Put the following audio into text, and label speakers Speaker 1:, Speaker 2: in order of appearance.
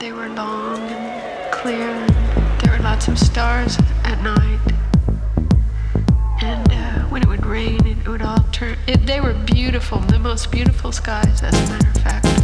Speaker 1: They were long and clear, and there were lots of stars at night. And when it would rain, it would all turn. They were beautiful, the most beautiful skies, as a matter of fact.